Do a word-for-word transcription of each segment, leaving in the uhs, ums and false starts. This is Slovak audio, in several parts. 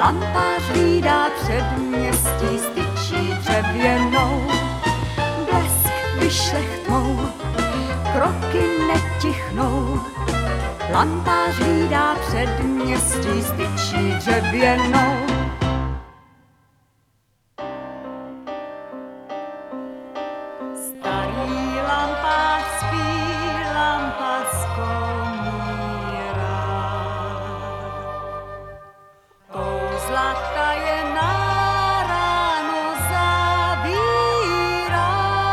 Lampář hlídá předměstí s tyčí dřevěnou. Blesk vyšlech tmou, kroky netichnou. Lampář hlídá předměstí s tyčí dřevěnou. Starý lampář spí, lampa skomírá. Kouzlata je na ráno zavírá.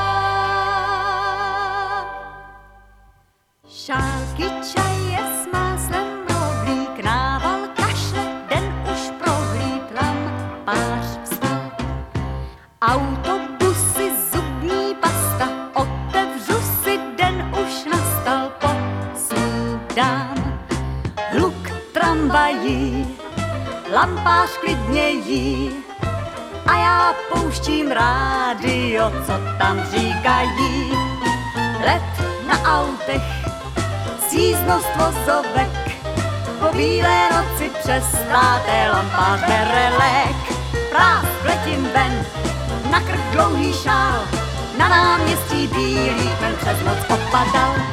Šálky čaje s máslem rohlík, nával kašle, den už prohlíd, lampář vstal. Autobusy, zubní pasta, otevřu si, den už nastal, posídám. Hluk tramvají, lampář klidně jí a já pouštím rádio, co tam říkají. Let na autech, síznost vozovek, po bílé noci přestáté lampář bere lék. Prásk letím ven, na krk dlouhý šál, na náměstí bílý kmen přes noc opadal.